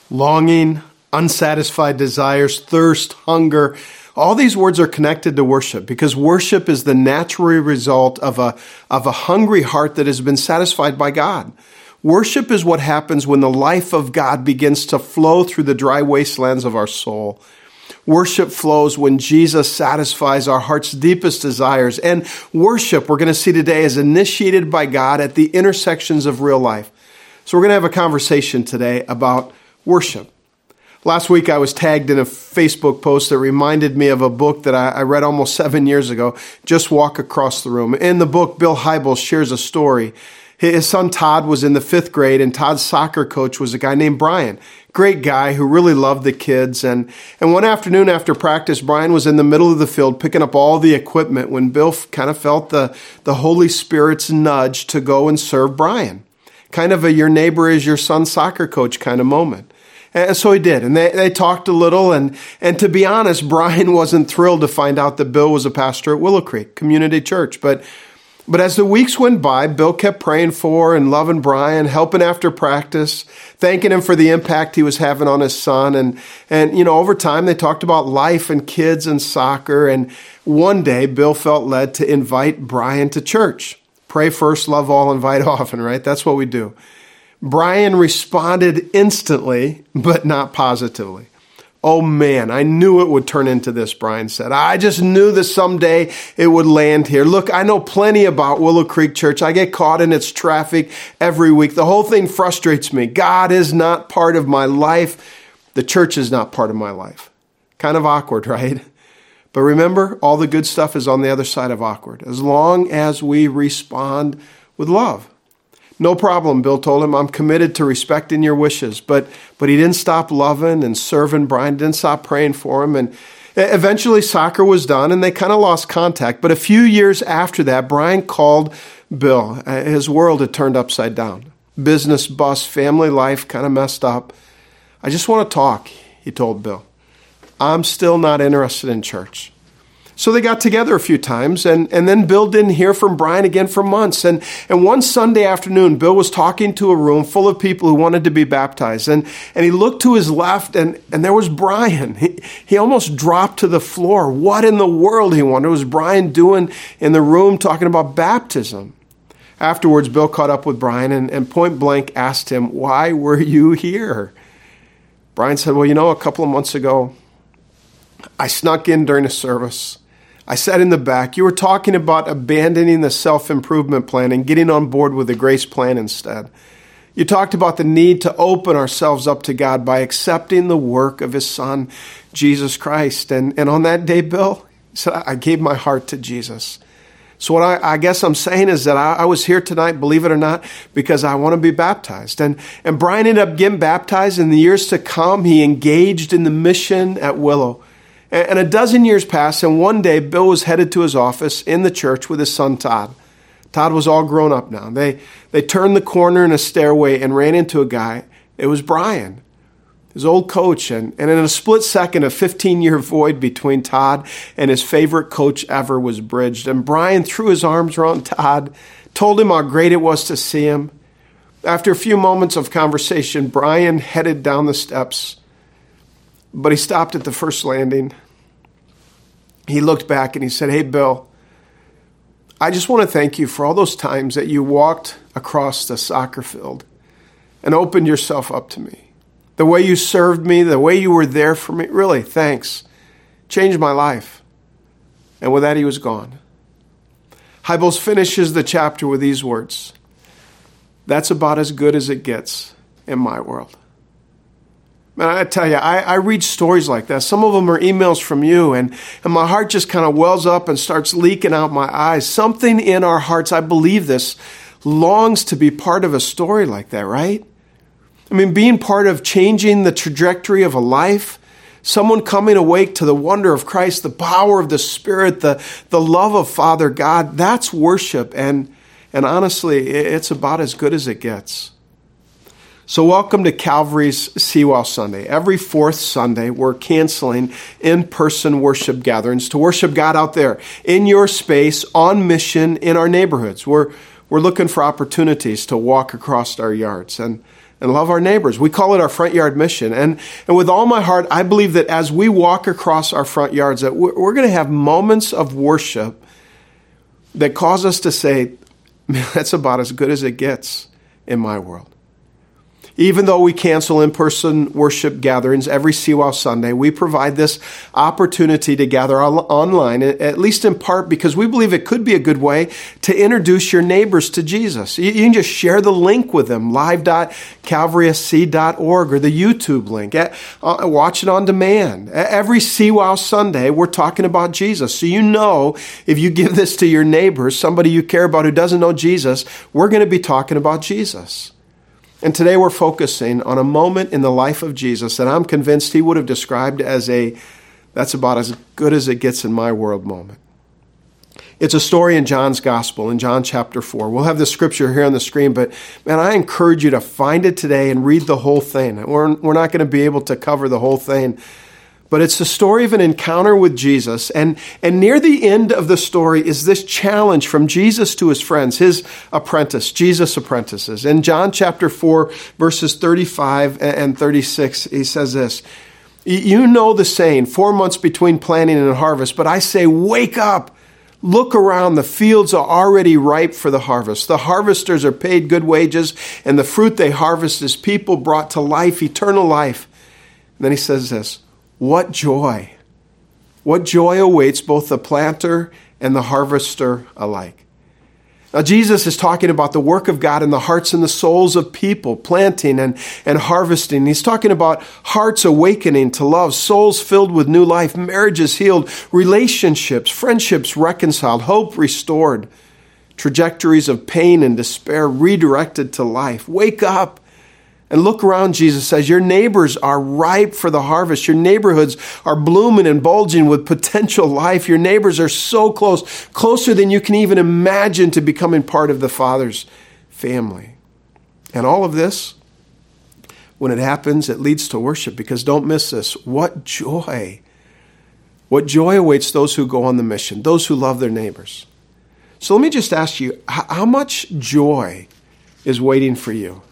Longing, unsatisfied desires, thirst, hunger. All these words are connected to worship because worship is the natural result of a hungry heart that has been satisfied by God. Worship is what happens when the life of God begins to flow through the dry wastelands of our soul. Worship flows when Jesus satisfies our heart's deepest desires. And worship, we're going to see today, is initiated by God at the intersections of real life. So we're going to have a conversation today about worship. Last week, I was tagged in a Facebook post that reminded me of a book that I read almost 7 years ago, Just Walk Across the Room. In the book, Bill Hybels shares a story. His son Todd was in the 5th grade, and Todd's soccer coach was a guy named Brian. Great guy who really loved the kids. And one afternoon after practice, Brian was in the middle of the field picking up all the equipment when Bill kind of felt the Holy Spirit's nudge to go and serve Brian. Kind of a your neighbor is your son's soccer coach kind of moment. And so he did. And they talked a little. And to be honest, Brian wasn't thrilled to find out that Bill was a pastor at Willow Creek Community Church. But as the weeks went by, Bill kept praying for and loving Brian, helping after practice, thanking him for the impact he was having on his son. And you know, over time, they talked about life and kids and soccer. And one day, Bill felt led to invite Brian to church. Pray first, love all, invite often, right? That's what we do. Brian responded instantly, but not positively. Oh man, I knew it would turn into this, Brian said. I just knew that someday it would land here. Look, I know plenty about Willow Creek Church. I get caught in its traffic every week. The whole thing frustrates me. God is not part of my life. The church is not part of my life. Kind of awkward, right? But remember, all the good stuff is on the other side of awkward, as long as we respond with love. No problem, Bill told him. I'm committed to respecting your wishes. But he didn't stop loving and serving Brian, didn't stop praying for him. And eventually soccer was done and they kind of lost contact. But a few years after that, Brian called Bill. His world had turned upside down. Business bust, family life kind of messed up. I just want to talk, he told Bill. I'm still not interested in church. So they got together a few times, and then Bill didn't hear from Brian again for months. And one Sunday afternoon, Bill was talking to a room full of people who wanted to be baptized. And he looked to his left, and there was Brian. He almost dropped to the floor. What in the world, he wondered, was Brian doing in the room talking about baptism? Afterwards, Bill caught up with Brian and point blank asked him, why were you here? Brian said, well, you know, a couple of months ago, I snuck in during a service. I sat in the back. You were talking about abandoning the self-improvement plan and getting on board with the grace plan instead. You talked about the need to open ourselves up to God by accepting the work of his son, Jesus Christ. And on that day, Bill, he said, I gave my heart to Jesus. So what I guess I'm saying is that I was here tonight, believe it or not, because I want to be baptized. And Brian ended up getting baptized. In the years to come, he engaged in the mission at Willow. And a dozen years passed, and one day Bill was headed to his office in the church with his son Todd. Todd was all grown up now. They turned the corner in a stairway and ran into a guy. It was Brian, his old coach. And in a split second, a 15-year void between Todd and his favorite coach ever was bridged. And Brian threw his arms around Todd, told him how great it was to see him. After a few moments of conversation, Brian headed down the steps, but he stopped at the first landing. He looked back and he said, hey, Bill, I just want to thank you for all those times that you walked across the soccer field and opened yourself up to me. The way you served me, the way you were there for me, really, thanks. Changed my life. And with that, he was gone. Hybels finishes the chapter with these words. That's about as good as it gets in my world. Man, I tell you, I read stories like that. Some of them are emails from you, and my heart just kind of wells up and starts leaking out my eyes. Something in our hearts, I believe this, longs to be part of a story like that, right? I mean, being part of changing the trajectory of a life, someone coming awake to the wonder of Christ, the power of the Spirit, the love of Father God, that's worship. And honestly, it's about as good as it gets. So welcome to Calvary's Seawall Sunday. Every fourth Sunday, we're canceling in-person worship gatherings to worship God out there in your space, on mission in our neighborhoods. We're looking for opportunities to walk across our yards. And and love our neighbors. We call it our front yard mission. And with all my heart, I believe that as we walk across our front yards, that we're going to have moments of worship that cause us to say, man, that's about as good as it gets in my world. Even though we cancel in-person worship gatherings every CWOW Sunday, we provide this opportunity to gather online, at least in part because we believe it could be a good way to introduce your neighbors to Jesus. You can just share the link with them, live.calvarysc.org or the YouTube link. Watch it on demand. Every CWOW Sunday, we're talking about Jesus. So you know, if you give this to your neighbors, somebody you care about who doesn't know Jesus, we're going to be talking about Jesus. And today we're focusing on a moment in the life of Jesus that I'm convinced he would have described as that's about as good as it gets in my world moment. It's a story in John's Gospel, in John chapter 4. We'll have the scripture here on the screen, but man, I encourage you to find it today and read the whole thing. We're not going to be able to cover the whole thing, but it's the story of an encounter with Jesus. And near the end of the story is this challenge from Jesus to his friends, his apprentice, Jesus' apprentices. In John chapter 4, verses 35 and 36, he says this, "You know the saying, 4 months between planting and harvest, but I say, wake up. Look around. The fields are already ripe for the harvest. The harvesters are paid good wages, and the fruit they harvest is people brought to life, eternal life." And then he says this, What joy awaits both the planter and the harvester alike. Now, Jesus is talking about the work of God in the hearts and the souls of people, planting and harvesting. He's talking about hearts awakening to love, souls filled with new life, marriages healed, relationships, friendships reconciled, hope restored, trajectories of pain and despair redirected to life. Wake up. And look around, Jesus says, your neighbors are ripe for the harvest. Your neighborhoods are blooming and bulging with potential life. Your neighbors are so close, closer than you can even imagine to becoming part of the Father's family. And all of this, when it happens, it leads to worship, because don't miss this. What joy awaits those who go on the mission, those who love their neighbors. So let me just ask you, how much joy is waiting for you?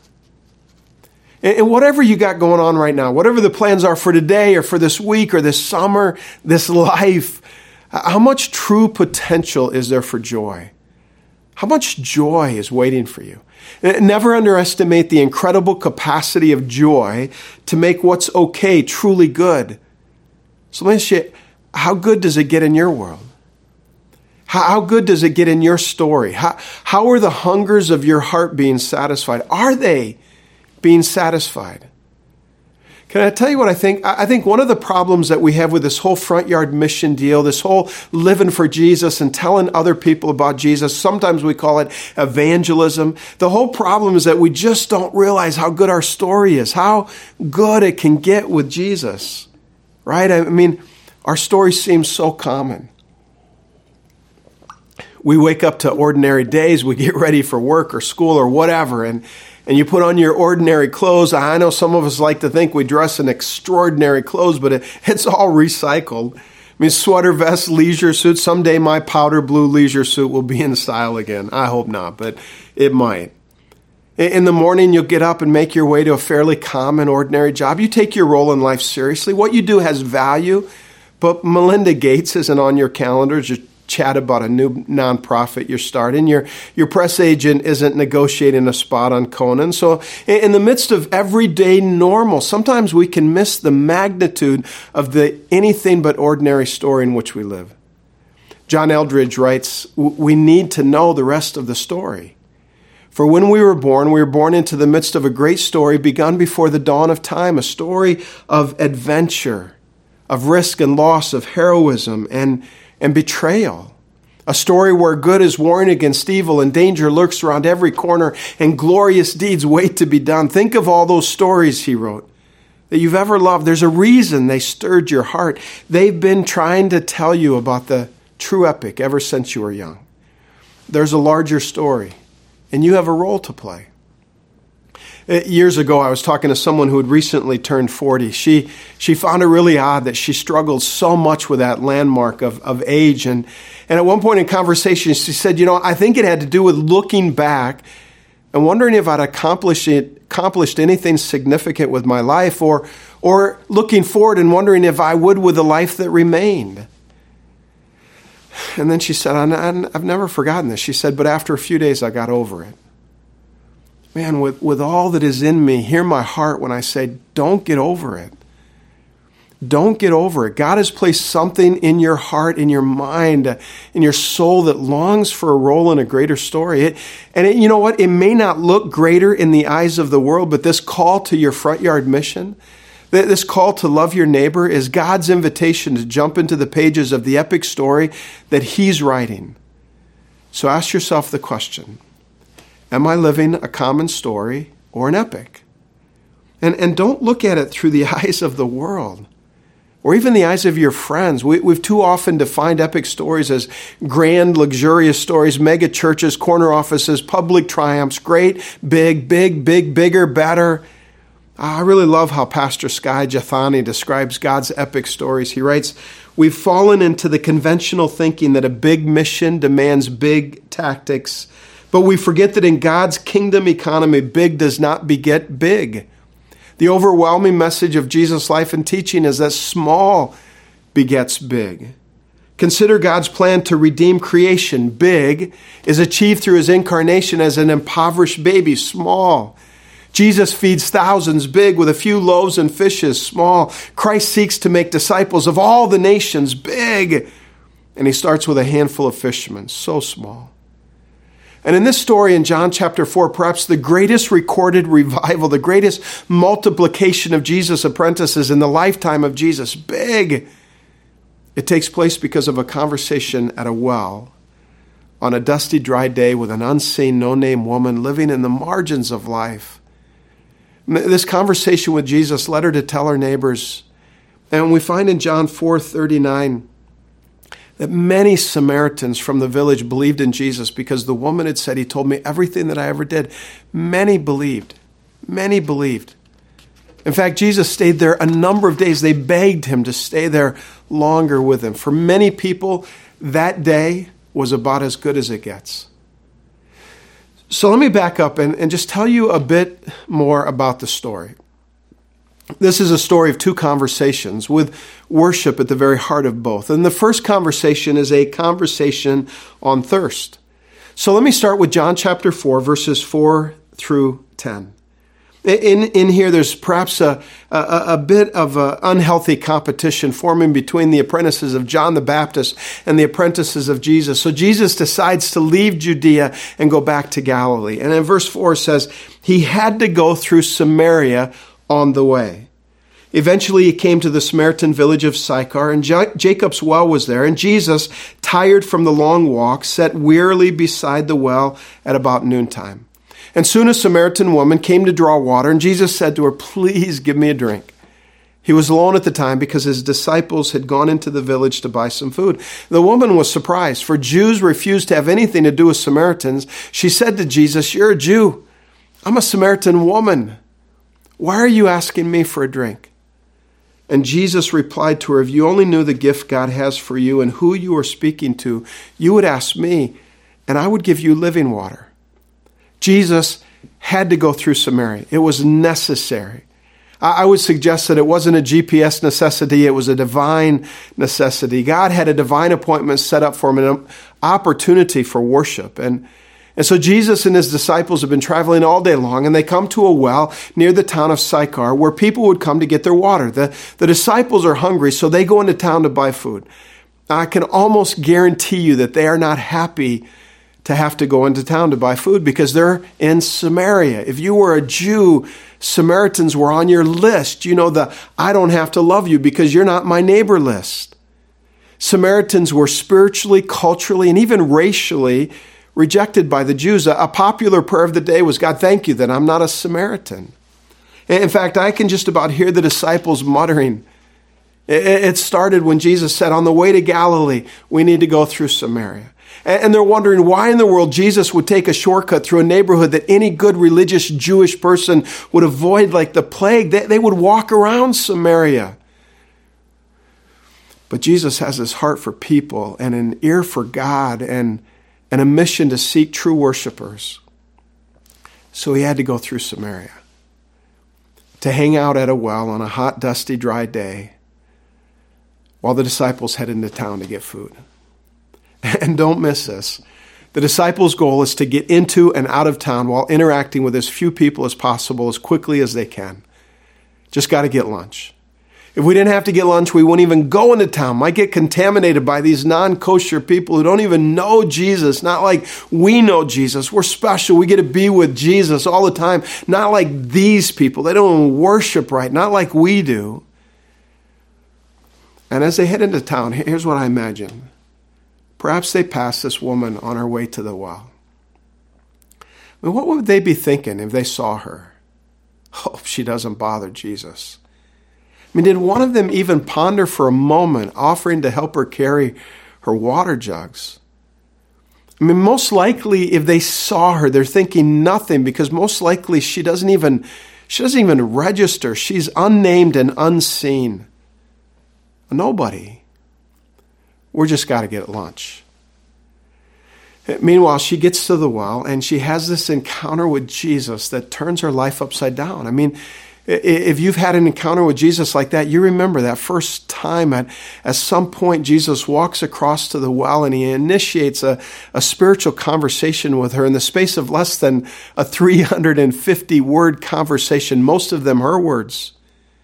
And whatever you got going on right now, whatever the plans are for today or for this week or this summer, this life, how much true potential is there for joy? How much joy is waiting for you? Never underestimate the incredible capacity of joy to make what's okay truly good. So let me ask you, how good does it get in your world? How good does it get in your story? How are the hungers of your heart being satisfied? Are they being satisfied? Can I tell you what I think? I think one of the problems that we have with this whole front yard mission deal, this whole living for Jesus and telling other people about Jesus, sometimes we call it evangelism. The whole problem is that we just don't realize how good our story is, how good it can get with Jesus, right? I mean, our story seems so common. We wake up to ordinary days, we get ready for work or school or whatever, and you put on your ordinary clothes. I know some of us like to think we dress in extraordinary clothes, but it's all recycled. I mean, sweater vests, leisure suits. Someday my powder blue leisure suit will be in style again. I hope not, but it might. In the morning, you'll get up and make your way to a fairly common, ordinary job. You take your role in life seriously. What you do has value, but Melinda Gates isn't on your calendar. Just chat about a new nonprofit you're starting. Your press agent isn't negotiating a spot on Conan. So in the midst of everyday normal, sometimes we can miss the magnitude of the anything but ordinary story in which we live. John Eldridge writes, we need to know the rest of the story. For when we were born into the midst of a great story begun before the dawn of time, a story of adventure, of risk and loss, of heroism and betrayal. A story where good is warring against evil and danger lurks around every corner and glorious deeds wait to be done. Think of all those stories, he wrote, that you've ever loved. There's a reason they stirred your heart. They've been trying to tell you about the true epic ever since you were young. There's a larger story, and you have a role to play. Years ago, I was talking to someone who had recently turned 40. She found it really odd that she struggled so much with that landmark of age. And at one point in conversation, she said, I think it had to do with looking back and wondering if I'd accomplished anything significant with my life, or looking forward and wondering if I would with the life that remained. And then she said, I've never forgotten this. She said, but after a few days, I got over it. Man, with all that is in me, hear my heart when I say, don't get over it. Don't get over it. God has placed something in your heart, in your mind, in your soul that longs for a role in a greater story. You know what? It may not look greater in the eyes of the world, but this call to your front yard mission, this call to love your neighbor, is God's invitation to jump into the pages of the epic story that He's writing. So ask yourself the question, am I living a common story or an epic? And don't look at it through the eyes of the world, or even the eyes of your friends. We've too often defined epic stories as grand, luxurious stories, mega churches, corner offices, public triumphs, great, bigger, better. I really love how Pastor Skye Jethani describes God's epic stories. He writes, we've fallen into the conventional thinking that a big mission demands big tactics, but we forget that in God's kingdom economy, big does not beget big. The overwhelming message of Jesus' life and teaching is that small begets big. Consider God's plan to redeem creation. Big is achieved through His incarnation as an impoverished baby. Small. Jesus feeds thousands. Big, with a few loaves and fishes. Small. Christ seeks to make disciples of all the nations. Big. And He starts with a handful of fishermen. So small. And in this story in John chapter 4, perhaps the greatest recorded revival, the greatest multiplication of Jesus' apprentices in the lifetime of Jesus, big, it takes place because of a conversation at a well on a dusty, dry day with an unseen, no-name woman living in the margins of life. This conversation with Jesus led her to tell her neighbors, and we find in John 4:39, that many Samaritans from the village believed in Jesus because the woman had said, He told me everything that I ever did. Many believed. Many believed. In fact, Jesus stayed there a number of days. They begged Him to stay there longer with them. For many people, that day was about as good as it gets. So let me back up and just tell you a bit more about the story. This is a story of two conversations with worship at the very heart of both. And the first conversation is a conversation on thirst. So let me start with John chapter 4, verses 4 through 10. In here, there's perhaps a bit of an unhealthy competition forming between the apprentices of John the Baptist and the apprentices of Jesus. So Jesus decides to leave Judea and go back to Galilee. And in verse 4 says, He had to go through Samaria on the way. Eventually, He came to the Samaritan village of Sychar, and Jacob's well was there. And Jesus, tired from the long walk, sat wearily beside the well at about noontime. And soon a Samaritan woman came to draw water, and Jesus said to her, Please give me a drink. He was alone at the time because His disciples had gone into the village to buy some food. The woman was surprised, for Jews refused to have anything to do with Samaritans. She said to Jesus, You're a Jew. I'm a Samaritan woman. Why are you asking me for a drink? And Jesus replied to her, If you only knew the gift God has for you and who you are speaking to, you would ask me, and I would give you living water. Jesus had to go through Samaria. It was necessary. I would suggest that it wasn't a GPS necessity, it was a divine necessity. God had a divine appointment set up for him, an opportunity for worship. And so Jesus and His disciples have been traveling all day long, and they come to a well near the town of Sychar where people would come to get their water. The disciples are hungry, so they go into town to buy food. I can almost guarantee you that they are not happy to have to go into town to buy food because they're in Samaria. If you were a Jew, Samaritans were on your list. You know, the I don't have to love you because you're not my neighbor list. Samaritans were spiritually, culturally, and even racially rejected by the Jews. A popular prayer of the day was, God, thank you that I'm not a Samaritan. In fact, I can just about hear the disciples muttering. It started when Jesus said, on the way to Galilee, we need to go through Samaria. And they're wondering why in the world Jesus would take a shortcut through a neighborhood that any good religious Jewish person would avoid like the plague. They would walk around Samaria. But Jesus has His heart for people and an ear for God and a mission to seek true worshipers. So he had to go through Samaria to hang out at a well on a hot, dusty, dry day while the disciples head into town to get food. And don't miss this. The disciples' goal is to get into and out of town while interacting with as few people as possible as quickly as they can. Just got to get lunch. If we didn't have to get lunch, we wouldn't even go into town. Might get contaminated by these non-kosher people who don't even know Jesus. Not like we know Jesus. We're special. We get to be with Jesus all the time. Not like these people. They don't even worship right. Not like we do. And as they head into town, here's what I imagine. Perhaps they pass this woman on her way to the well. I mean, what would they be thinking if they saw her? Hope she doesn't bother Jesus. I mean, did one of them even ponder for a moment offering to help her carry her water jugs? I mean, most likely if they saw her, they're thinking nothing, because most likely she doesn't even register. She's unnamed and unseen. Nobody. We're just got to get lunch. Meanwhile, she gets to the well and she has this encounter with Jesus that turns her life upside down. I mean, if you've had an encounter with Jesus like that, you remember that first time at some point Jesus walks across to the well and he initiates a spiritual conversation with her in the space of less than a 350-word conversation, most of them her words.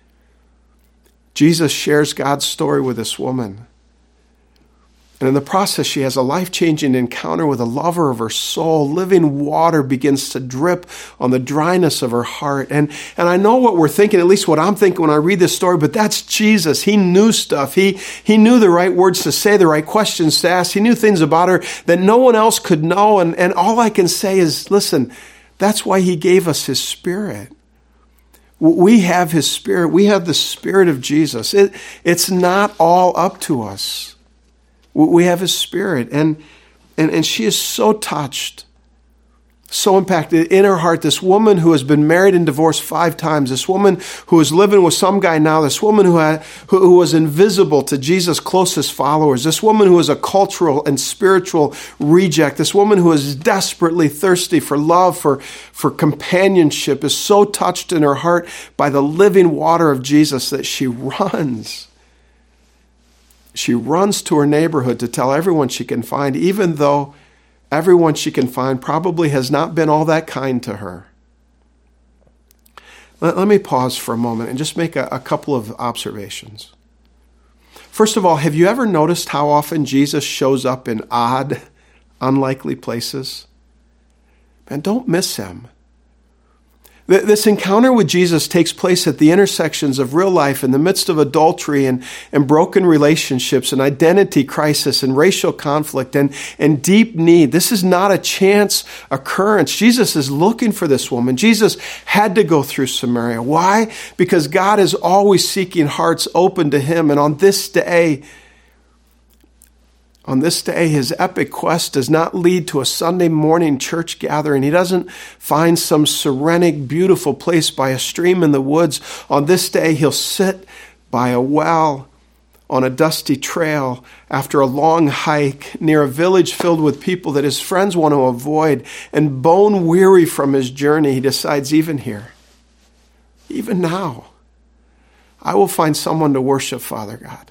Jesus shares God's story with this woman. And in the process, she has a life-changing encounter with a lover of her soul. Living water begins to drip on the dryness of her heart. And I know what we're thinking, at least what I'm thinking when I read this story, but that's Jesus. He knew stuff. He knew the right words to say, the right questions to ask. He knew things about her that no one else could know. And all I can say is, listen, that's why he gave us his Spirit. We have his Spirit. We have the Spirit of Jesus. It's not all up to us. We have his Spirit. And she is so touched, so impacted in her heart. This woman who has been married and divorced 5 times, this woman who is living with some guy now, this woman who was invisible to Jesus' closest followers, this woman who is a cultural and spiritual reject, this woman who is desperately thirsty for love, for companionship, is so touched in her heart by the living water of Jesus that she runs. She runs to her neighborhood to tell everyone she can find, even though everyone she can find probably has not been all that kind to her. Let me pause for a moment and just make a couple of observations. First of all, have you ever noticed how often Jesus shows up in odd, unlikely places? Man, don't miss him. This encounter with Jesus takes place at the intersections of real life, in the midst of adultery and broken relationships and identity crisis and racial conflict and deep need. This is not a chance occurrence. Jesus is looking for this woman. Jesus had to go through Samaria. Why? Because God is always seeking hearts open to him. And on this day, his epic quest does not lead to a Sunday morning church gathering. He doesn't find some serenic, beautiful place by a stream in the woods. On this day, he'll sit by a well on a dusty trail after a long hike near a village filled with people that his friends want to avoid. And bone weary from his journey, he decides, even here, even now, I will find someone to worship Father God.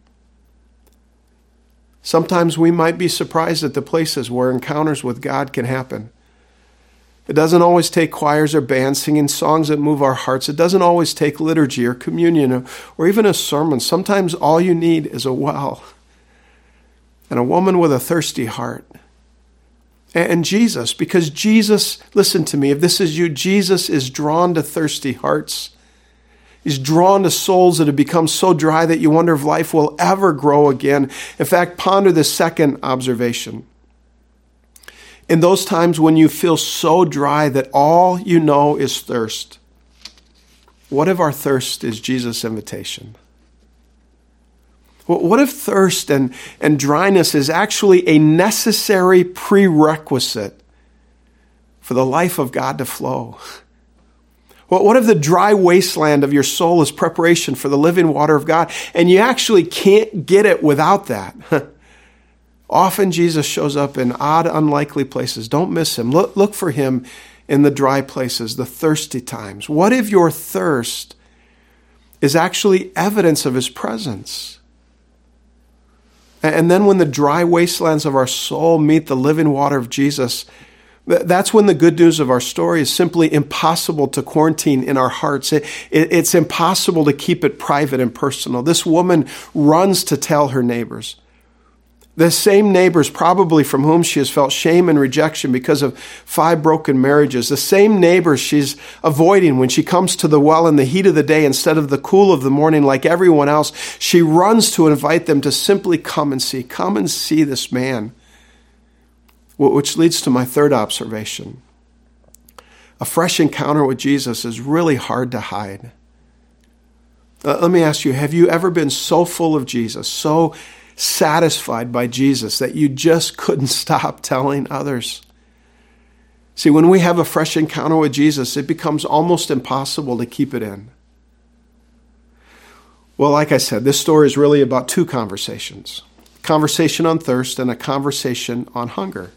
Sometimes we might be surprised at the places where encounters with God can happen. It doesn't always take choirs or bands singing songs that move our hearts. It doesn't always take liturgy or communion or even a sermon. Sometimes all you need is a well and a woman with a thirsty heart. And Jesus, because Jesus, listen to me, if this is you, Jesus is drawn to thirsty hearts. He's drawn to souls that have become so dry that you wonder if life will ever grow again. In fact, ponder this second observation. In those times when you feel so dry that all you know is thirst, what if our thirst is Jesus' invitation? What if thirst and dryness is actually a necessary prerequisite for the life of God to flow? What if the dry wasteland of your soul is preparation for the living water of God, and you actually can't get it without that? Often Jesus shows up in odd, unlikely places. Don't miss him. Look for him in the dry places, the thirsty times? What if your thirst is actually evidence of his presence? And then when the dry wastelands of our soul meet the living water of Jesus, that's when the good news of our story is simply impossible to quarantine in our hearts. It's impossible to keep it private and personal. This woman runs to tell her neighbors. The same neighbors probably from whom she has felt shame and rejection because of 5 broken marriages. The same neighbors she's avoiding when she comes to the well in the heat of the day instead of the cool of the morning like everyone else. She runs to invite them to simply come and see this man. Which leads to my third observation. A fresh encounter with Jesus is really hard to hide. Let me ask you, have you ever been so full of Jesus, so satisfied by Jesus that you just couldn't stop telling others? See, when we have a fresh encounter with Jesus, it becomes almost impossible to keep it in. Well, like I said, this story is really about 2 conversations. A conversation on thirst and a conversation on hunger.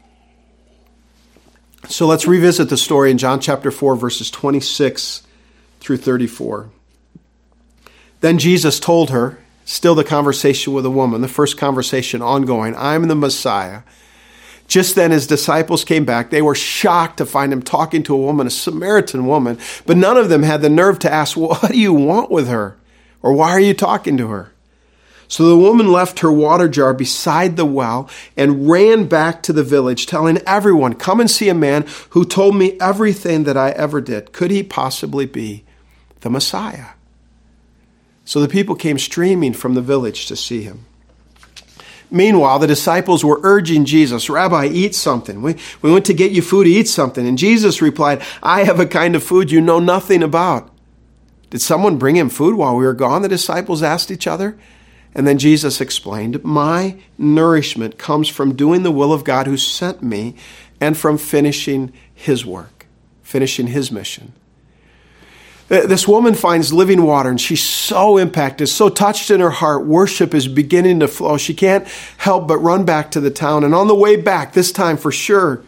So let's revisit the story in John chapter 4, verses 26 through 34. Then Jesus told her, still the conversation with a woman, the first conversation ongoing, I'm the Messiah. Just then his disciples came back. They were shocked to find him talking to a woman, a Samaritan woman, but none of them had the nerve to ask, well, what do you want with her? Or why are you talking to her? So the woman left her water jar beside the well and ran back to the village, telling everyone, come and see a man who told me everything that I ever did. Could he possibly be the Messiah? So the people came streaming from the village to see him. Meanwhile, the disciples were urging Jesus, Rabbi, eat something. We went to get you food, eat something. And Jesus replied, I have a kind of food you know nothing about. Did someone bring him food while we were gone? The disciples asked each other. And then Jesus explained, my nourishment comes from doing the will of God who sent me and from finishing his work, finishing his mission. This woman finds living water and she's so impacted, so touched in her heart. Worship is beginning to flow. She can't help but run back to the town. And on the way back, this time for sure,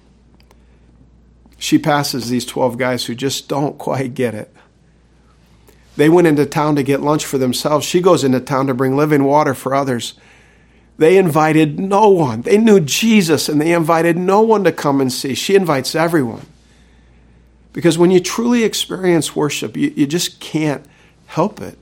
she passes these 12 guys who just don't quite get it. They went into town to get lunch for themselves. She goes into town to bring living water for others. They invited no one. They knew Jesus and they invited no one to come and see. She invites everyone. Because when you truly experience worship, you just can't help it.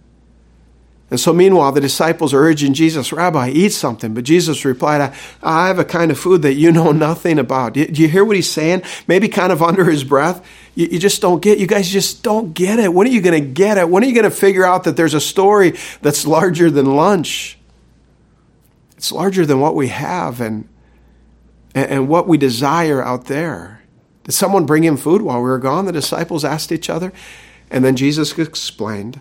And so meanwhile, the disciples are urging Jesus, Rabbi, eat something. But Jesus replied, I have a kind of food that you know nothing about. Do you hear what he's saying? Maybe kind of under his breath. You just don't get it. You guys just don't get it. When are you going to get it? When are you going to figure out that there's a story that's larger than lunch? It's larger than what we have and what we desire out there. Did someone bring him food while we were gone? The disciples asked each other. And then Jesus explained,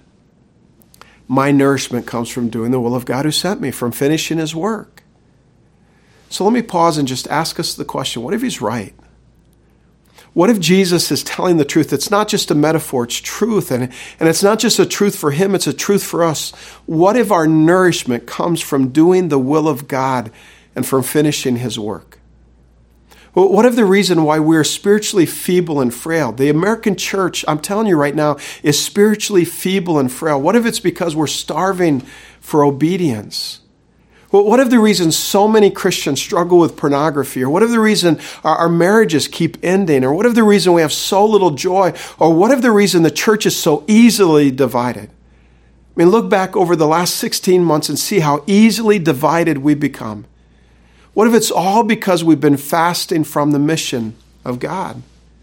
my nourishment comes from doing the will of God who sent me, from finishing his work. So let me pause and just ask us the question, what if he's right? What if Jesus is telling the truth? It's not just a metaphor, it's truth. And it's not just a truth for him, it's a truth for us. What if our nourishment comes from doing the will of God and from finishing his work? What if the reason why we're spiritually feeble and frail? The American church, I'm telling you right now, is spiritually feeble and frail. What if it's because we're starving for obedience? What if the reason so many Christians struggle with pornography? Or what if the reason our marriages keep ending? Or what if the reason we have so little joy? Or what if the reason the church is so easily divided? I mean, look back over the last 16 months and see how easily divided we become. What if it's all because we've been fasting from the mission of God?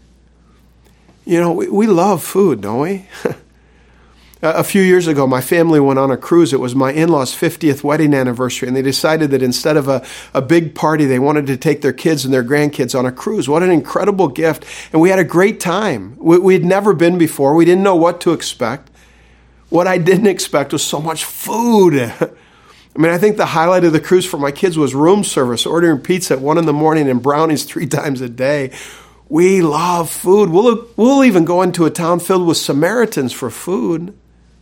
You know, we love food, don't we? A few years ago, my family went on a cruise. It was my in-laws' 50th wedding anniversary, and they decided that instead of a big party, they wanted to take their kids and their grandkids on a cruise. What an incredible gift. And we had a great time. We'd never been before. We didn't know what to expect. What I didn't expect was so much food. I mean, I think the highlight of the cruise for my kids was room service, ordering pizza at 1 a.m. and brownies 3 times a day. We love food. We'll even go into a town filled with Samaritans for food.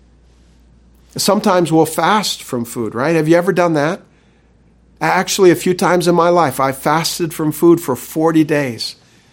Sometimes we'll fast from food, right? Have you ever done that? Actually, a few times in my life, I fasted from food for 40 days.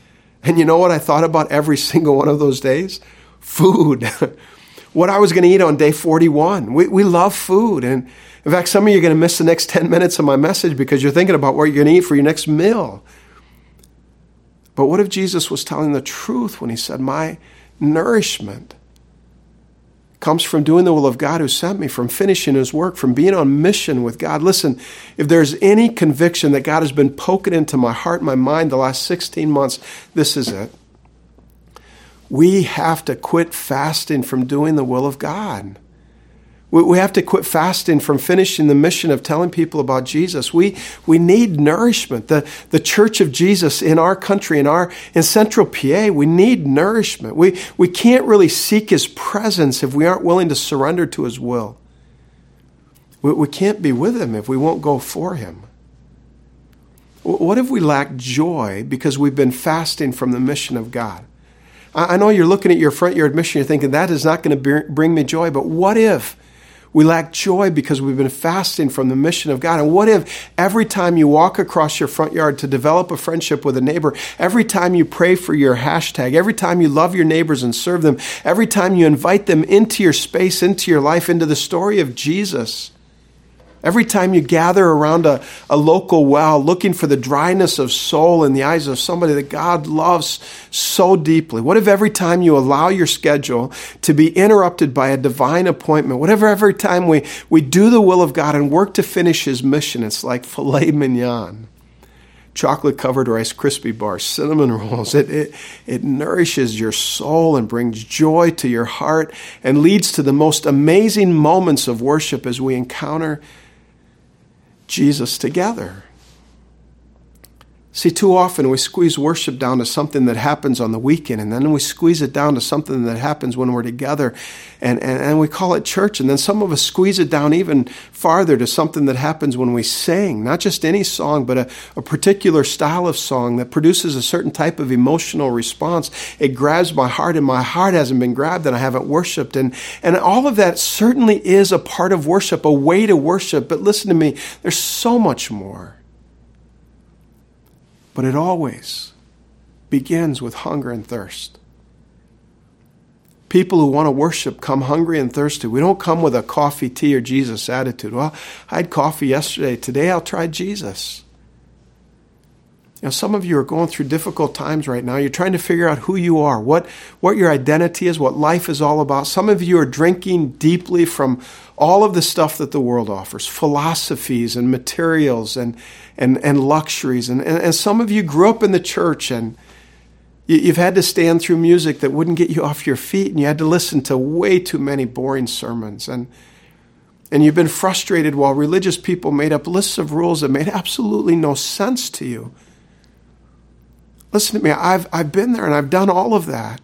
And you know what I thought about every single one of those days? Food. What I was going to eat on day 41. We love food. And in fact, some of you are going to miss the next 10 minutes of my message because you're thinking about what you're going to eat for your next meal. But what if Jesus was telling the truth when he said, my nourishment comes from doing the will of God who sent me, from finishing his work, from being on mission with God. Listen, if there's any conviction that God has been poking into my heart and my mind the last 16 months, this is it. We have to quit fasting from doing the will of God. We have to quit fasting from finishing the mission of telling people about Jesus. We need nourishment. The Church of Jesus in our country, in Central PA, we need nourishment. We can't really seek his presence if we aren't willing to surrender to his will. We can't be with him if we won't go for him. What if we lack joy because we've been fasting from the mission of God? I know you're looking at your front yard mission, you're thinking that is not going to bring me joy, but what if we lack joy because we've been fasting from the mission of God? And what if every time you walk across your front yard to develop a friendship with a neighbor, every time you pray for your hashtag, every time you love your neighbors and serve them, every time you invite them into your space, into your life, into the story of Jesus, every time you gather around a local well looking for the dryness of soul in the eyes of somebody that God loves so deeply, what if every time you allow your schedule to be interrupted by a divine appointment, whatever every time we do the will of God and work to finish his mission, it's like filet mignon, chocolate-covered Rice Krispie bars, cinnamon rolls. It nourishes your soul and brings joy to your heart and leads to the most amazing moments of worship as we encounter Jesus together. See, too often we squeeze worship down to something that happens on the weekend, and then we squeeze it down to something that happens when we're together, and we call it church. And then some of us squeeze it down even farther to something that happens when we sing, not just any song, but a particular style of song that produces a certain type of emotional response. It grabs my heart, and my heart hasn't been grabbed, and I haven't worshiped. And all of that certainly is a part of worship, a way to worship. But listen to me, there's so much more. But it always begins with hunger and thirst. People who want to worship come hungry and thirsty. We don't come with a coffee, tea, or Jesus attitude. Well, I had coffee yesterday. Today I'll try Jesus. You know, some of you are going through difficult times right now. You're trying to figure out who you are, what your identity is, what life is all about. Some of you are drinking deeply from all of the stuff that the world offers, philosophies and materials and luxuries. And some of you grew up in the church and you've had to stand through music that wouldn't get you off your feet, and you had to listen to way too many boring sermons. And you've been frustrated while religious people made up lists of rules that made absolutely no sense to you. Listen to me, I've been there and I've done all of that.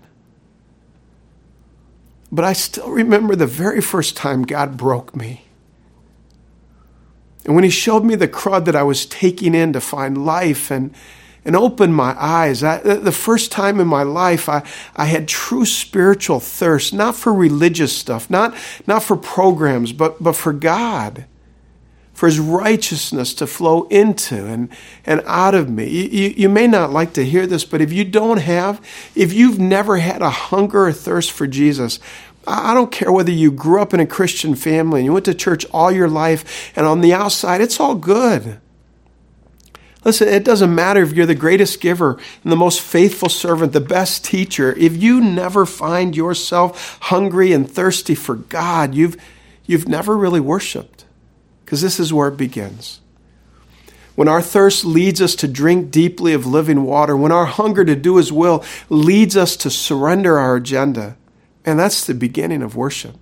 But I still remember the very first time God broke me. And when he showed me the crud that I was taking in to find life and opened my eyes, the first time in my life I had true spiritual thirst, not for religious stuff, not for programs, but for God, for his righteousness to flow into and out of me. You may not like to hear this, but if you've never had a hunger or thirst for Jesus, I don't care whether you grew up in a Christian family and you went to church all your life, and on the outside, it's all good. Listen, it doesn't matter if you're the greatest giver and the most faithful servant, the best teacher. If you never find yourself hungry and thirsty for God, you've never really worshiped. Because this is where it begins. When our thirst leads us to drink deeply of living water, when our hunger to do his will leads us to surrender our agenda, and that's the beginning of worship.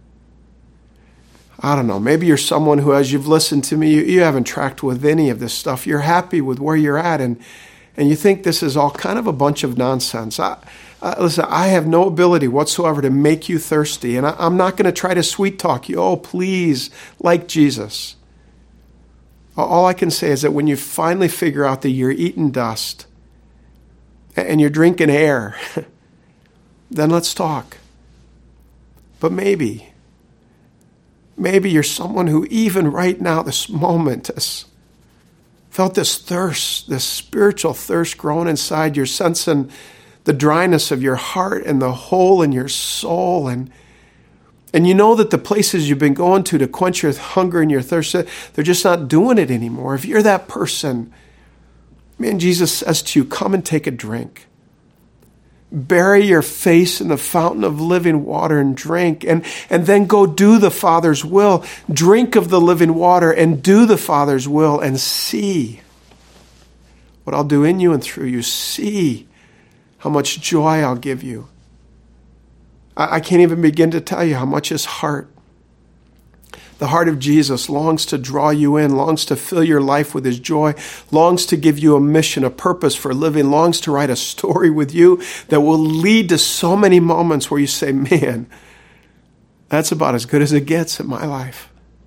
I don't know, maybe you're someone who, as you've listened to me, you haven't tracked with any of this stuff. You're happy with where you're at, and you think this is all kind of a bunch of nonsense. Listen, I have no ability whatsoever to make you thirsty, and I'm not going to try to sweet talk you. Oh, please, like Jesus. All I can say is that when you finally figure out that you're eating dust and you're drinking air, then let's talk. But maybe you're someone who even right now, this moment, felt this thirst, this spiritual thirst growing inside. You're sensing the dryness of your heart and the hole in your soul. And you know that the places you've been going to quench your hunger and your thirst, they're just not doing it anymore. If you're that person, man, Jesus says to you, come and take a drink. Bury your face in the fountain of living water and drink, and then go do the Father's will. Drink of the living water and do the Father's will, and see what I'll do in you and through you. See how much joy I'll give you. I can't even begin to tell you how much his heart, the heart of Jesus, longs to draw you in, longs to fill your life with his joy, longs to give you a mission, a purpose for living, longs to write a story with you that will lead to so many moments where you say, man, that's about as good as it gets in my life.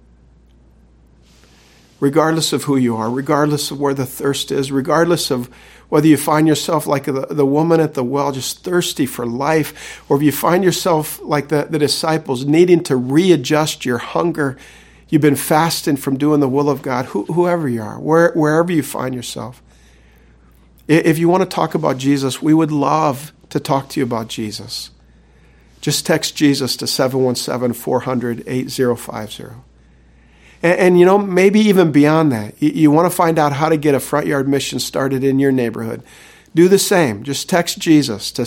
Regardless of who you are, regardless of where the thirst is, regardless of whether you find yourself like the woman at the well, just thirsty for life, or if you find yourself like the disciples, needing to readjust your hunger, you've been fasting from doing the will of God, whoever you are, wherever you find yourself. If you want to talk about Jesus, we would love to talk to you about Jesus. Just text Jesus to 717-400-8050. And you know, maybe even beyond that, you want to find out how to get a front yard mission started in your neighborhood. Do the same. Just text Jesus to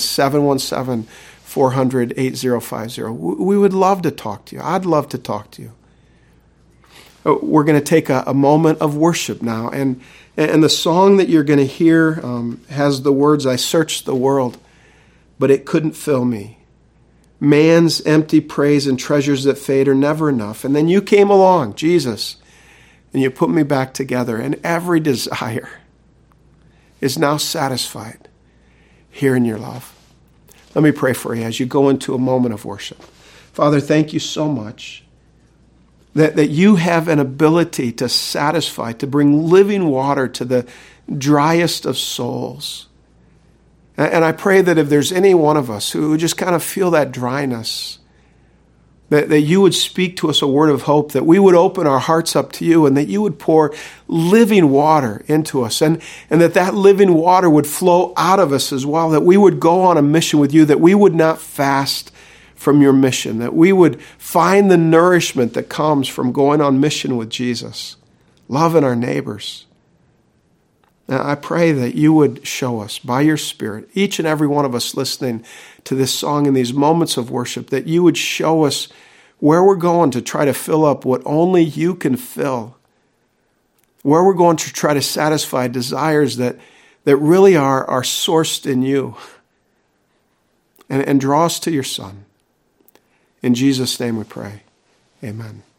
717-400-8050. We would love to talk to you. I'd love to talk to you. We're going to take a moment of worship now. And the song that you're going to hear has the words, I searched the world, but it couldn't fill me. Man's empty praise and treasures that fade are never enough. And then you came along, Jesus, and you put me back together. And every desire is now satisfied here in your love. Let me pray for you as you go into a moment of worship. Father, thank you so much that you have an ability to satisfy, to bring living water to the driest of souls. And I pray that if there's any one of us who just kind of feel that dryness, that you would speak to us a word of hope, that we would open our hearts up to you, and that you would pour living water into us, and that living water would flow out of us as well, that we would go on a mission with you, that we would not fast from your mission, that we would find the nourishment that comes from going on mission with Jesus, loving our neighbors. Now, I pray that you would show us by your Spirit, each and every one of us listening to this song in these moments of worship, that you would show us where we're going to try to fill up what only you can fill, where we're going to try to satisfy desires that really are sourced in you, and draw us to your Son. In Jesus' name we pray. Amen.